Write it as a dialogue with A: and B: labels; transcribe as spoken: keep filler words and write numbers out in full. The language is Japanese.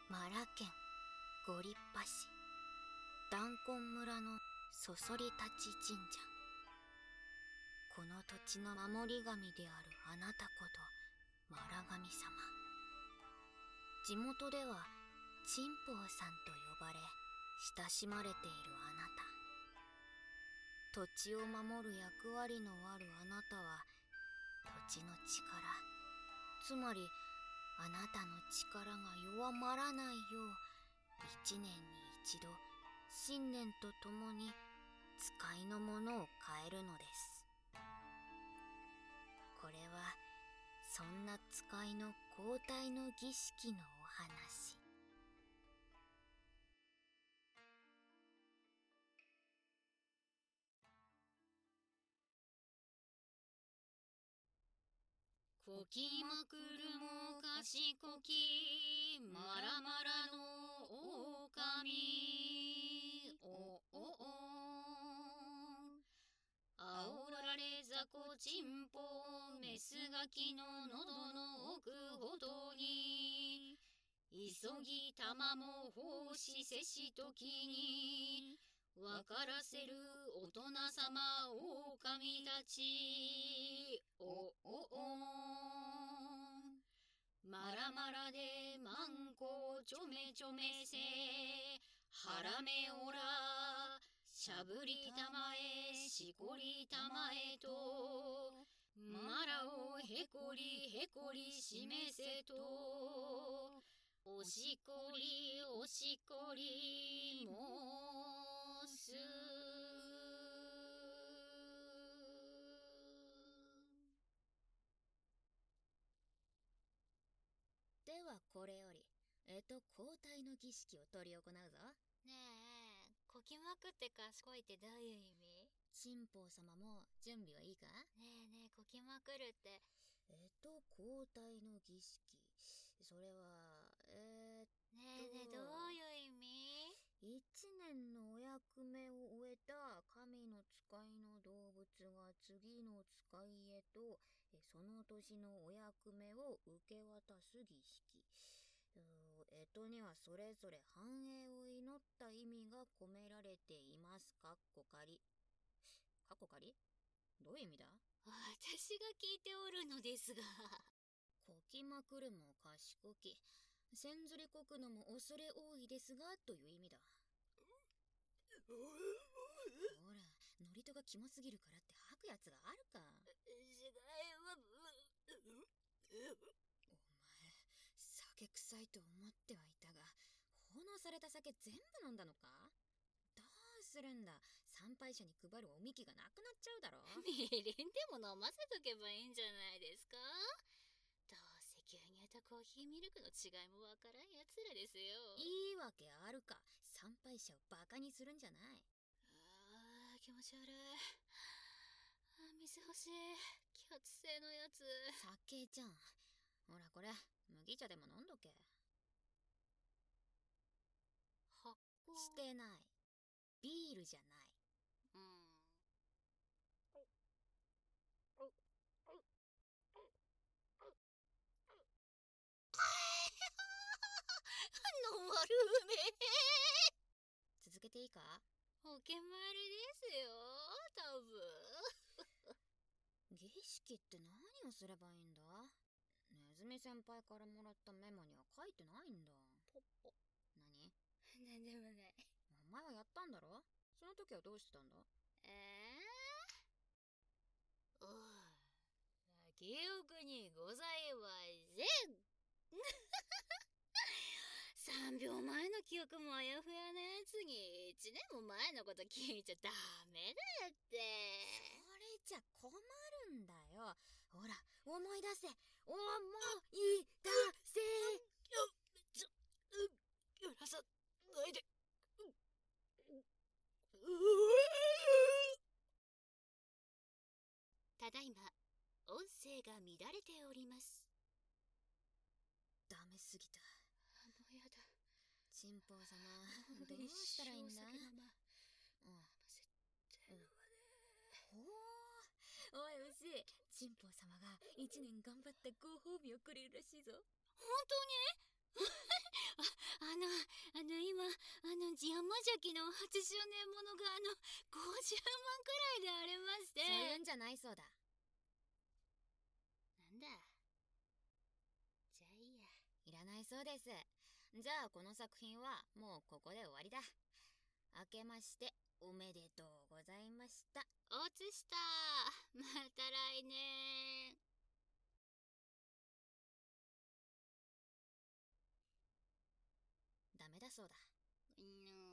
A: 奈良県ご立派市弾痕村のそそり立ち神社。この土地の守り神であるあなたことマラ神様。地元では珍宝さんと呼ばれ親しまれているあなた。土地を守る役割のあるあなたは土地の力、つまりあなたの力が弱まらないよう一年に一度新年とともに使いのものを変えるのです。これはそんな使いの交代の儀式のお話。
B: こきまくるも賢きまらまらの狼。おおおあおられざこちんぽメスガキの喉の奥ほどに急ぎ玉も奉仕せしときにわからせる大人様狼たち。おおおまらまらでまんこちょめちょめせはらめおらしゃぶりたまえしこりたまえとまらをへこりへこりしめせとおしこりおしこりもす。
A: ではこれよりえと交代の儀式を執り行うぞ。
C: ねえ、こきまくって賢いってどういう意味？
A: 珍宝様も準備はいいか？
C: ねえねえ、こきまくるって
A: えと交代の儀式、それはえー、っと
C: ねえねえ、どういう意味？
A: 一年のお役目を終えた神の使いの動物が次の使いへとその年のお役目を受け渡す儀式。えとにはそれぞれ繁栄を祈った意味が込められています。かっこ仮。かっこ仮？どういう意味だ？
C: 私が聞いておるのですが。
A: こきまくるも賢き、せんずりこくのも恐れ多いですがという意味だ。ほら、ノリとがキモすぎるからって吐くやつがあるか。お前、酒臭いと思ってはいたが、奉納された酒全部飲んだのか？どうするんだ、参拝者に配るおみきがなくなっちゃうだろ。
C: みりんでも飲ませとけばいいんじゃないですか？どうせ牛乳とコーヒーミルクの違いもわからんやつらですよ。
A: いいわけあるか。参拝者をバカにするんじゃない。
C: あー、気持ち悪い。あ、水欲しい。気圧性のやつ。
A: 酒じゃん。ほらこれ、麦茶でも飲んどけ。
C: 発酵
A: してない。ビールじゃない。
C: うん。の悪め。
A: 続けていいか？
C: お決まりですよ、多分。
A: 儀式って何をすればいいんだ？ネズミ先輩からもらったメモには書いてないんだ。
C: ポッポ。
A: 何？
C: なんでもない。
A: お前はやったんだろ？その時はどうしてたんだ？
C: えー、おう、記憶にございません。さんびょうまえの記憶もあやふやなやつにいちねんも前のこと聞いちゃダメだって。
A: それじゃ困るんだよ。ほら、思い出せ。思い出せ。
C: ちょ、う、やらさないで。ただいま音声が乱れております。
A: ダメすぎた。
C: もうやだ。
A: 珍宝様、どうしたらいいんだ？うん。
C: 絶対飲まね
A: え。おい牛、珍宝様が一年頑張ったご褒美をくれるらしいぞ。
C: 本当に？ あの、あの今、あの山崎のはちじゅうねんものがあのごじゅうまんくらいでありまして。
A: そういうんじゃないそうだ。
C: なんだ。じゃあいいや。
A: いらないそうです。じゃあこの作品はもうここで終わりだ。明けましておめでとうございました。
C: おつした。また来年。
A: ダメだそうだ。
C: うん。